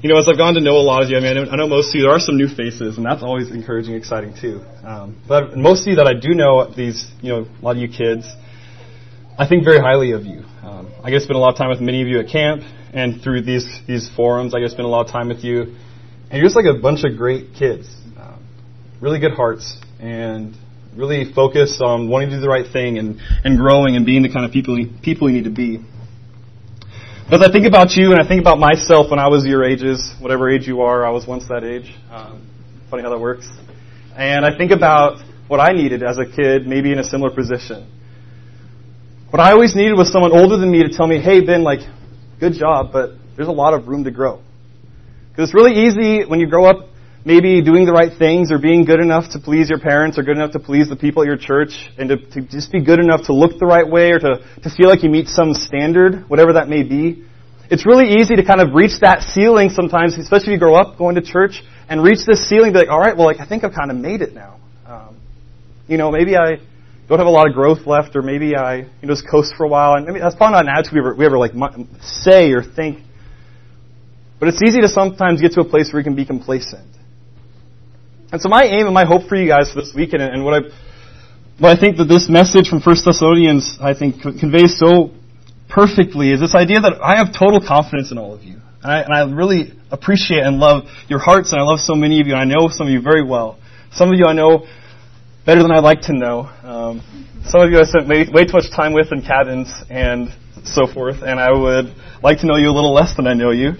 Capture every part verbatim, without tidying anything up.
you know, as I've gone to know a lot of you, I mean, I know, I know most of you, there are some new faces, and that's always encouraging, exciting too. Um, but most of you that I do know, these, you know, a lot of you kids, I think very highly of you. Um, I get to spend a lot of time with many of you at camp, and through these these forums, I get to spend a lot of time with you. And you're just like a bunch of great kids, um, really good hearts, and really focused on wanting to do the right thing and, and growing and being the kind of people you, people you need to be. But as I think about you and I think about myself when I was your ages, whatever age you are, I was once that age. Um, funny how that works. And I think about what I needed as a kid, maybe in a similar position. What I always needed was someone older than me to tell me, hey, Ben, like, good job, but there's a lot of room to grow. Because it's really easy when you grow up maybe doing the right things or being good enough to please your parents or good enough to please the people at your church and to, to just be good enough to look the right way or to, to feel like you meet some standard, whatever that may be. It's really easy to kind of reach that ceiling sometimes, especially if you grow up going to church, and reach this ceiling and be like, all right, well, like I think I've kind of made it now. Um, you know, maybe I don't have a lot of growth left, or maybe I you know, just coast for a while. And maybe that's probably not an attitude we ever, we ever like say or think. But it's easy to sometimes get to a place where you can be complacent. And so my aim and my hope for you guys for this weekend, and what I, what I think that this message from First Thessalonians, I think, conveys so perfectly, is this idea that I have total confidence in all of you. And I, and I really appreciate and love your hearts, and I love so many of you, and I know some of you very well. Some of you I know better than I'd like to know. Um, some of you I spent way, way too much time with in cabins and so forth, and I would like to know you a little less than I know you.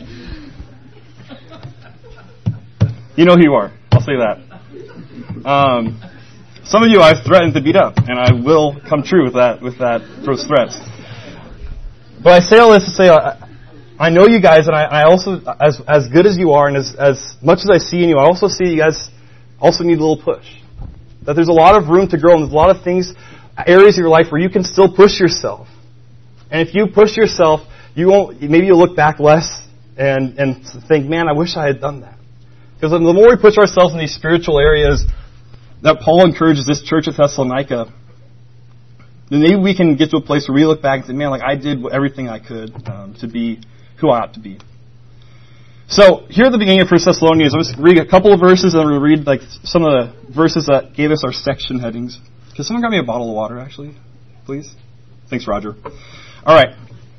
You know who you are. I'll say that. Um, some of you I've threatened to beat up, and I will come true with that, with that, those threats. But I say all this to say, I, I know you guys, and I, I also, as as good as you are, and as as much as I see in you, I also see you guys also need a little push. That there's a lot of room to grow, and there's a lot of things, areas of your life where you can still push yourself. And if you push yourself, you won't. Maybe you'll look back less and and think, man, I wish I had done that. Because the more we push ourselves in these spiritual areas that Paul encourages this church at Thessalonica, then maybe we can get to a place where we look back and say, man, like I did everything I could um, to be who I ought to be. So here at the beginning of First Thessalonians, I'm just going to read a couple of verses, and I'm going to read like some of the verses that gave us our section headings. Can someone grab me a bottle of water, actually, please? Thanks, Roger. All right.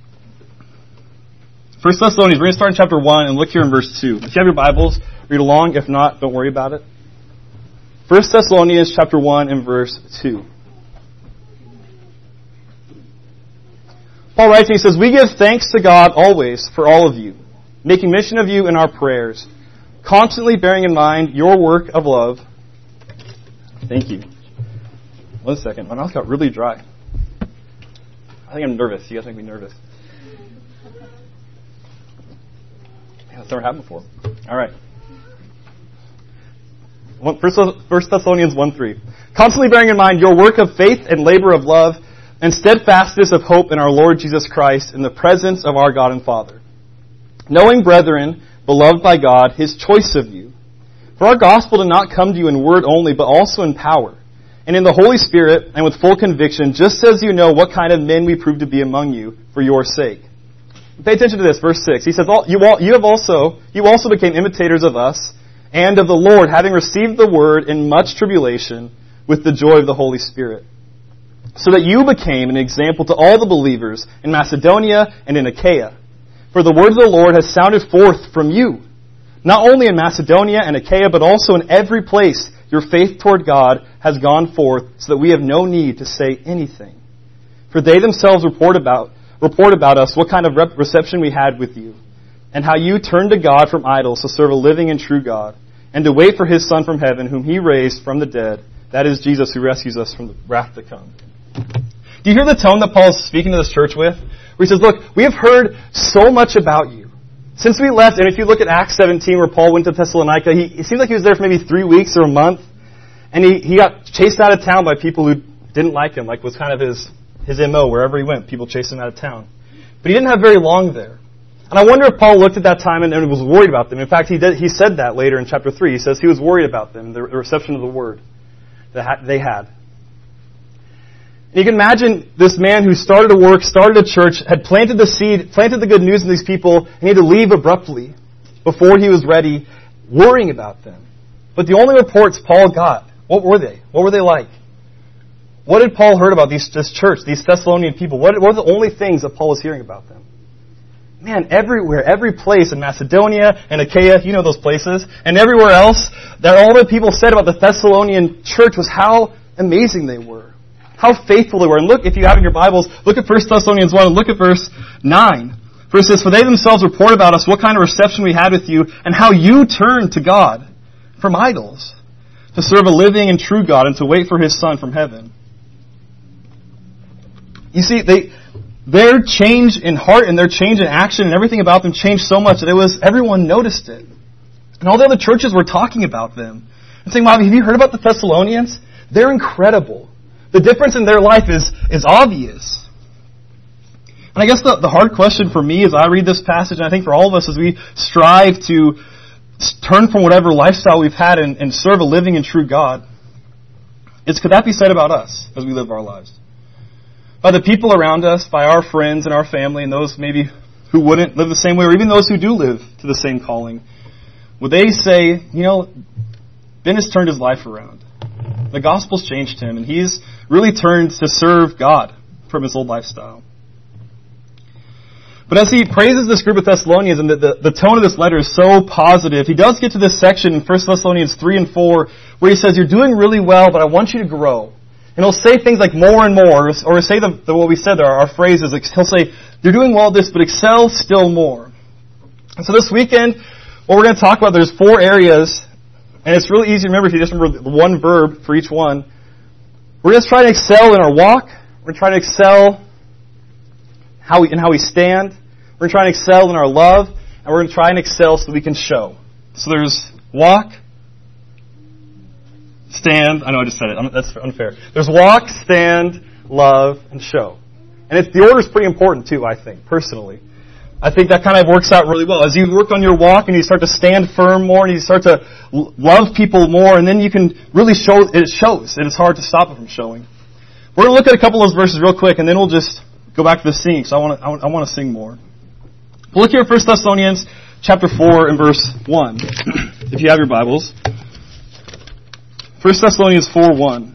First Thessalonians, we're going to start in chapter one and look here in verse two. If you have your Bibles, read along. If not, don't worry about it. First Thessalonians chapter one and verse two. Paul writes and he says, we give thanks to God always for all of you, making mention of you in our prayers, constantly bearing in mind your work of love. Thank you. One second. My mouth got really dry. I think I'm nervous. You guys make me nervous. Yeah, that's never happened before. All right. First Thessalonians one three. Constantly bearing in mind your work of faith and labor of love and steadfastness of hope in our Lord Jesus Christ in the presence of our God and Father. Knowing, brethren, beloved by God, His choice of you. For our gospel did not come to you in word only, but also in power, and in the Holy Spirit, and with full conviction, just as you know what kind of men we proved to be among you for your sake. Pay attention to this, verse six. He says, you, all, you have also, you also became imitators of us, and of the Lord, having received the word in much tribulation, with the joy of the Holy Spirit. So that you became an example to all the believers in Macedonia and in Achaia. For the word of the Lord has sounded forth from you, not only in Macedonia and Achaia, but also in every place your faith toward God has gone forth, so that we have no need to say anything. For they themselves report about report about us what kind of rep- reception we had with you, and how you turned to God from idols to serve a living and true God, and to wait for His Son from heaven, whom He raised from the dead. That is Jesus, who rescues us from the wrath to come. Do you hear the tone that Paul is speaking to this church with? Where he says, look, we have heard so much about you. Since we left, and if you look at Acts seventeen where Paul went to Thessalonica, he, it seems like he was there for maybe three weeks or a month. And he, he got chased out of town by people who didn't like him, like was kind of his, his M O. Wherever he went, people chased him out of town. But he didn't have very long there. And I wonder if Paul looked at that time and, and was worried about them. In fact, he did, he said that later in chapter three. He says he was worried about them, the, the reception of the word that they had. And you can imagine this man who started a work, started a church, had planted the seed, planted the good news in these people, and he had to leave abruptly. before he was ready, worrying about them. But the only reports Paul got, what were they? What were they like? What did Paul heard about these, this church, these Thessalonian people? What, what were the only things that Paul was hearing about them? Man, everywhere, every place in Macedonia and Achaia, you know those places, and everywhere else, that all the people said about the Thessalonian church was how amazing they were. How faithful they were. And look, if you have in your Bibles, look at First Thessalonians one and look at verse nine. For it says, "For they themselves report about us what kind of reception we had with you, and how you turned to God from idols, to serve a living and true God, and to wait for His Son from heaven." You see, they... Their change in heart and their change in action and everything about them changed so much that it was everyone noticed it. And all the other churches were talking about them. And saying, "Wow, have you heard about the Thessalonians? They're incredible. The difference in their life is, is obvious." And I guess the, the hard question for me as I read this passage, and I think for all of us as we strive to turn from whatever lifestyle we've had and, and serve a living and true God, is could that be said about us as we live our lives? By the people around us, by our friends and our family, and those maybe who wouldn't live the same way, or even those who do live to the same calling, would they say, you know, Ben has turned his life around. The gospel's changed him, and he's really turned to serve God from his old lifestyle. But as he praises this group of Thessalonians, and the, the, the tone of this letter is so positive, he does get to this section in First Thessalonians three and four, where he says, "You're doing really well, but I want you to grow." And he'll say things like more and more, or say the, the what we said there, our phrases. He'll say, "You're doing well at this, but excel still more." And so this weekend, what we're going to talk about, there's four areas, and it's really easy to remember if you just remember the one verb for each one. We're going to try to excel in our walk. We're going to try to excel how we, in how we stand. We're going to try and excel in our love, and we're going to try and excel so that we can show. So there's walk, stand. I know I just said it. That's unfair. There's walk, stand, love, and show. And it's, the order's pretty important too, I think, personally. I think that kind of works out really well. As you work on your walk and you start to stand firm more and you start to love people more, and then you can really show, it shows. And it's hard to stop it from showing. We're going to look at a couple of those verses real quick, and then we'll just go back to the singing, because I want to, I want to sing more. We'll look here at First Thessalonians chapter four and verse one, if you have your Bibles. First Thessalonians four one.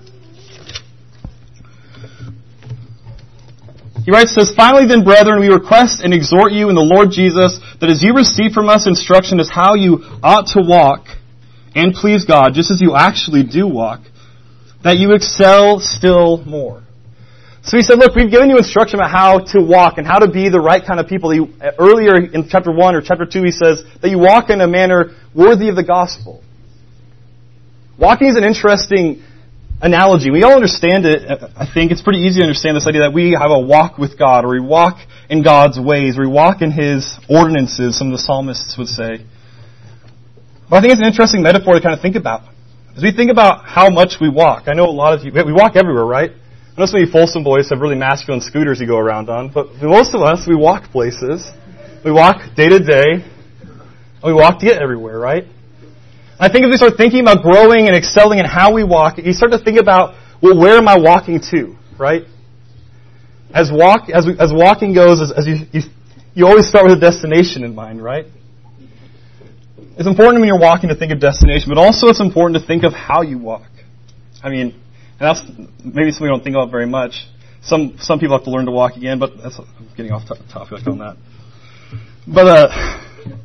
He writes, says, "Finally then, brethren, we request and exhort you in the Lord Jesus, that as you receive from us instruction as how you ought to walk and please God, just as you actually do walk, that you excel still more." So he said, look, we've given you instruction about how to walk and how to be the right kind of people. You, earlier in chapter one or chapter two, he says that you walk in a manner worthy of the gospel. Walking is an interesting analogy. We all understand it. I think it's pretty easy to understand this idea that we have a walk with God, or we walk in God's ways, or we walk in His ordinances, some of the psalmists would say. But I think it's an interesting metaphor to kind of think about. As we think about how much we walk, I know a lot of you, we walk everywhere, right? I know some of you Folsom boys have really masculine scooters you go around on, but for most of us, we walk places. We walk day to day, and we walk to get everywhere, right? I think if we start thinking about growing and excelling in how we walk, you start to think about, well, where am I walking to, right? As walk as we, as walking goes, as, as you, you you always start with a destination in mind, right? It's important when you're walking to think of destination, but also it's important to think of how you walk. I mean, and that's maybe something we don't think about very much. Some some people have to learn to walk again, but that's I'm getting off topic on that. But uh.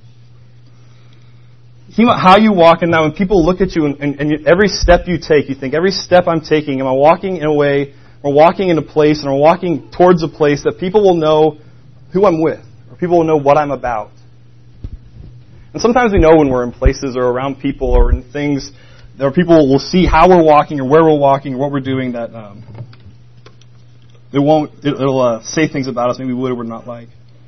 Think about how you walk, and now when people look at you and, and, and you, every step you take, you think, every step I'm taking, am I walking in a way, or walking in a place, and I'm walking towards a place that people will know who I'm with, or people will know what I'm about. And sometimes we know when we're in places or around people or in things, or people will see how we're walking or where we're walking or what we're doing that um, it won't, it, it'll uh, say things about us maybe we would or would not like.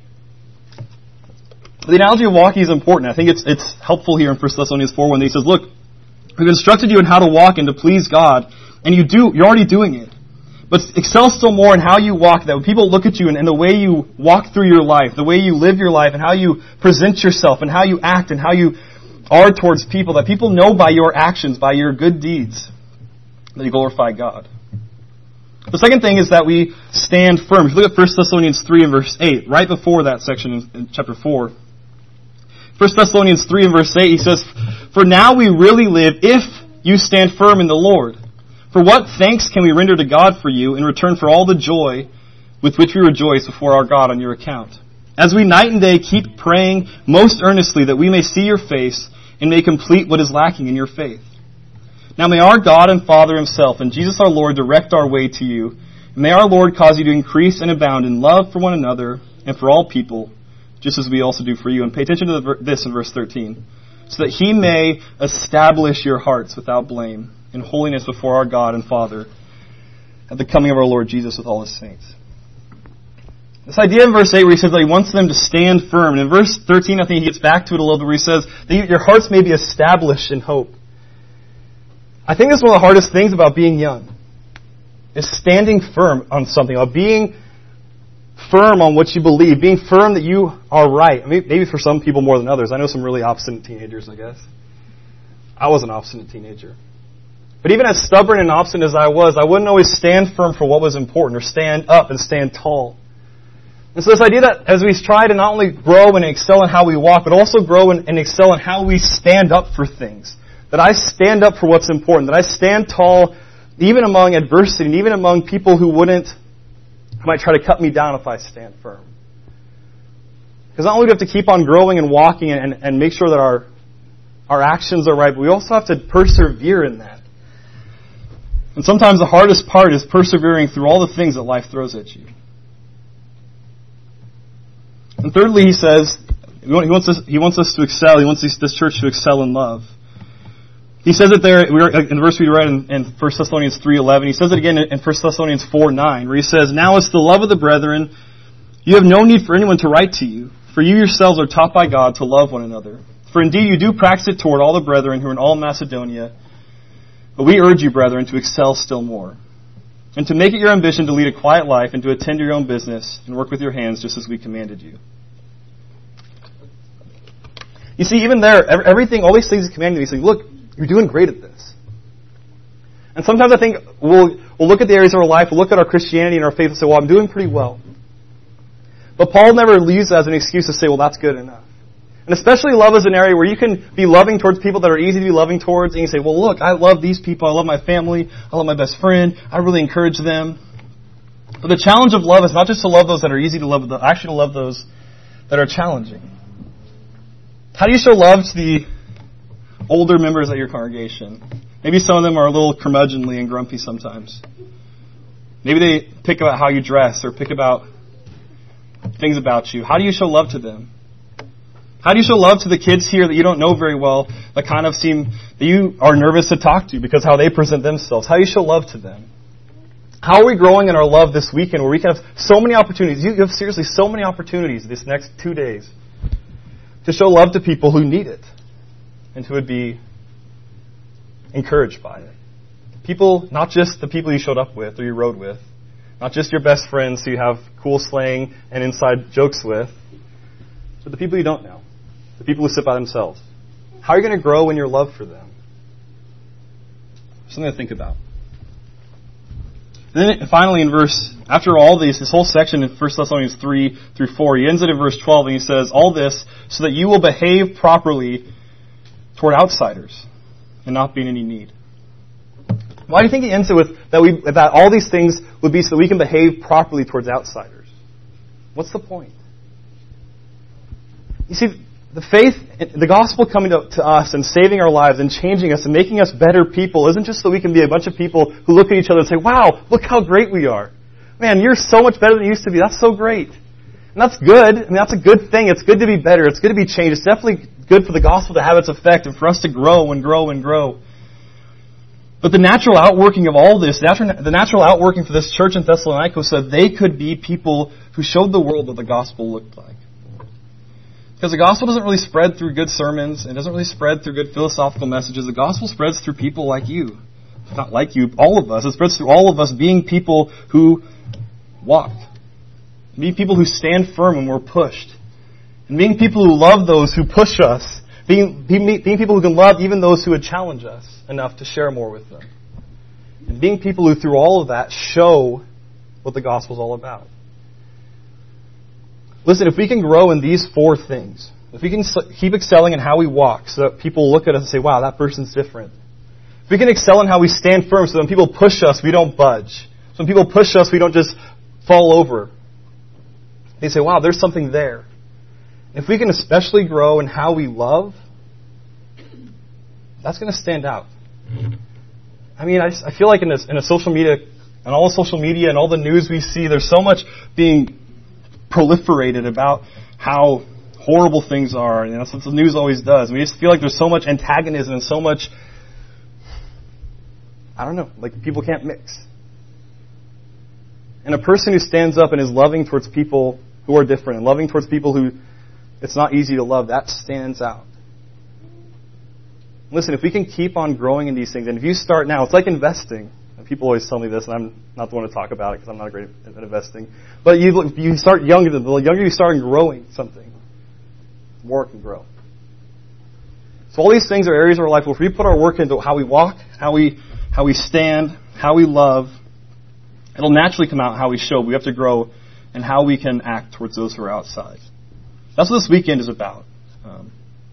The analogy of walking is important. I think it's it's helpful here in First Thessalonians four when he says, look, we've instructed you in how to walk and to please God, and you do, you're already doing it. But excel still more in how you walk, that when people look at you and, and the way you walk through your life, the way you live your life, and how you present yourself, and how you act, and how you are towards people, that people know by your actions, by your good deeds, that you glorify God. The second thing is that we stand firm. If you look at First Thessalonians three and verse eight, right before that section in, in chapter four, First Thessalonians three and verse eight, he says, "For now we really live if you stand firm in the Lord. For what thanks can we render to God for you in return for all the joy with which we rejoice before our God on your account? As we night and day keep praying most earnestly that we may see your face and may complete what is lacking in your faith. Now may our God and Father himself and Jesus our Lord direct our way to you. And may our Lord cause you to increase and abound in love for one another and for all people, just as we also do for you." And pay attention to the, this in verse thirteen. "So that he may establish your hearts without blame in holiness before our God and Father at the coming of our Lord Jesus with all his saints." This idea in verse eight where he says that he wants them to stand firm. And in verse thirteen, I think he gets back to it a little bit where he says that your hearts may be established in hope. I think that's one of the hardest things about being young, is standing firm on something, about being firm on what you believe, being firm that you are right. I mean, maybe for some people more than others. I know some really obstinate teenagers, I guess. I was an obstinate teenager. But even as stubborn and obstinate as I was, I wouldn't always stand firm for what was important or stand up and stand tall. And so this idea that as we try to not only grow and excel in how we walk, but also grow and excel in how we stand up for things. That I stand up for what's important. That I stand tall even among adversity and even among people who wouldn't, who might try to cut me down if I stand firm. Because not only do we have to keep on growing and walking and, and make sure that our, our actions are right, but we also have to persevere in that. And sometimes the hardest part is persevering through all the things that life throws at you. And thirdly, he says, he wants us, he wants us to excel. He wants this, this church to excel in love. He says it there in the verse we read in, in First Thessalonians three eleven. He says it again in First Thessalonians four nine, where he says, "Now as the love of the brethren, you have no need for anyone to write to you, for you yourselves are taught by God to love one another. For indeed you do practice it toward all the brethren who are in all Macedonia. But we urge you, brethren, to excel still more, and to make it your ambition to lead a quiet life and to attend to your own business and work with your hands just as we commanded you." You see, even there, everything, all these things he's commanding you, he's saying, look, you're doing great at this. And sometimes I think we'll, we'll look at the areas of our life, we'll look at our Christianity and our faith and say, well, I'm doing pretty well. But Paul never used that as an excuse to say, well, that's good enough. And especially love is an area where you can be loving towards people that are easy to be loving towards, and you say, well, look, I love these people, I love my family, I love my best friend, I really encourage them. But the challenge of love is not just to love those that are easy to love, but actually to love those that are challenging. How do you show love to the older members at your congregation? Maybe some of them are a little curmudgeonly and grumpy sometimes. Maybe they pick about how you dress or pick about things about you. How do you show love to them? How do you show love to the kids here that you don't know very well, that kind of seem, that you are nervous to talk to because how they present themselves? How do you show love to them? How are we growing in our love this weekend where we can have so many opportunities? You have seriously so many opportunities this next two days to show love to people who need it and who would be encouraged by it. People, not just the people you showed up with or you rode with, not just your best friends who you have cool slang and inside jokes with, but the people you don't know, the people who sit by themselves. How are you going to grow in your love for them? Something to think about. And then finally in verse, after all these, this whole section in First Thessalonians three through four, he ends it in verse twelve and he says, all this so that you will behave properly toward outsiders and not be in any need. Why do you think he ends it with that we that all these things would be so that we can behave properly towards outsiders? What's the point? You see, the faith, the gospel coming to, to us and saving our lives and changing us and making us better people isn't just so we can be a bunch of people who look at each other and say, wow, look how great we are. Man, you're so much better than you used to be. That's so great. And that's good. I mean, that's a good thing. It's good to be better. It's good to be changed. It's definitely good for the gospel to have its effect and for us to grow and grow and grow. But the natural outworking of all this, the natural outworking for this church in Thessalonica was that they could be people who showed the world what the gospel looked like. Because the gospel doesn't really spread through good sermons. It doesn't really spread through good philosophical messages. The gospel spreads through people like you. Not like you, all of us. It spreads through all of us being people who walk. Being people who stand firm when we're pushed. And being people who love those who push us. Being, being, being people who can love even those who would challenge us enough to share more with them. And being people who through all of that show what the gospel is all about. Listen, if we can grow in these four things, If we can keep excelling in how we walk so that people look at us and say, wow, that person's different. If we can excel in how we stand firm so that when people push us, we don't budge. So when people push us, we don't just fall over. They say, wow, there's something there. If we can especially grow in how we love, that's going to stand out. I mean, I, just, I feel like in, this, in a social media, and all the social media and all the news we see, there's so much being proliferated about how horrible things are, and that's what the news always does. We just feel like there's so much antagonism and so much, I don't know, like people can't mix. And a person who stands up and is loving towards people who are different and loving towards people who it's not easy to love, that stands out. Listen, if we can keep on growing in these things, and if you start now, it's like investing. And people always tell me this, and I'm not the one to talk about it because I'm not great at investing. But you you start younger, the younger you start growing something, the more it can grow. So all these things are areas of our life where if we put our work into how we walk, how we how we stand, how we love, it'll naturally come out how we show. We have to grow in how we can act towards those who are outside. That's what this weekend is about. Um,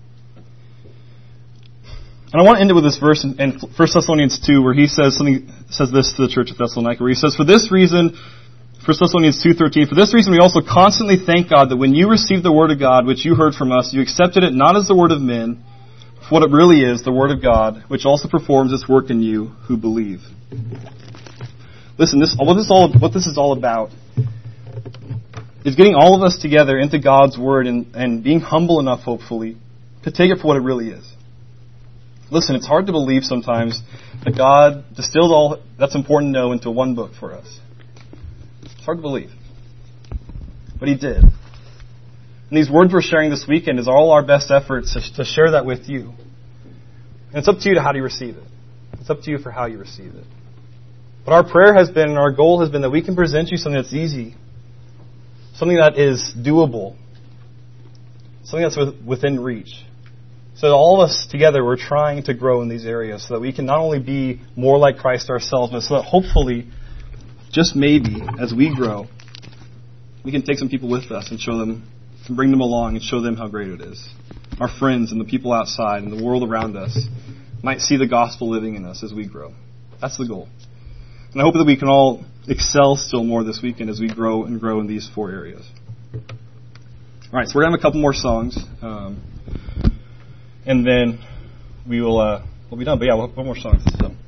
and I want to end it with this verse in, in First Thessalonians two, where he says something says this to the church of Thessalonica, where he says, "For this reason, First Thessalonians two thirteen, for this reason we also constantly thank God that when you received the word of God, which you heard from us, you accepted it not as the word of men, for what it really is, the word of God, which also performs its work in you who believe." Listen, this what this all what this is all about is getting all of us together into God's Word and, and being humble enough, hopefully, to take it for what it really is. Listen, it's hard to believe sometimes that God distilled all that's important to know into one book for us. It's hard to believe. But He did. And these words we're sharing this weekend is all our best efforts to, to share that with you. And it's up to you to how do you receive it. It's up to you for how you receive it. But our prayer has been, and our goal has been, that we can present you something that's easy, something that is doable, something that's within reach. So that all of us together, we're trying to grow in these areas so that we can not only be more like Christ ourselves, but so that hopefully, just maybe, as we grow, we can take some people with us and show them, and bring them along and show them how great it is. Our friends and the people outside and the world around us might see the gospel living in us as we grow. That's the goal. And I hope that we can all excel still more this weekend as we grow and grow in these four areas. All right, so we're going to have a couple more songs. Um, and then we will uh, we'll be done. But yeah, we'll have one more song. So.